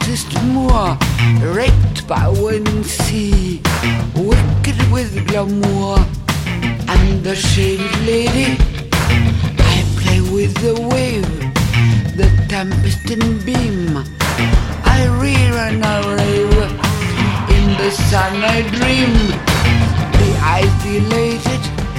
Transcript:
wisest moor, raped by one sea, wicked with glamour. I'm the shaded lady, I play with the wave, the tempest and beam.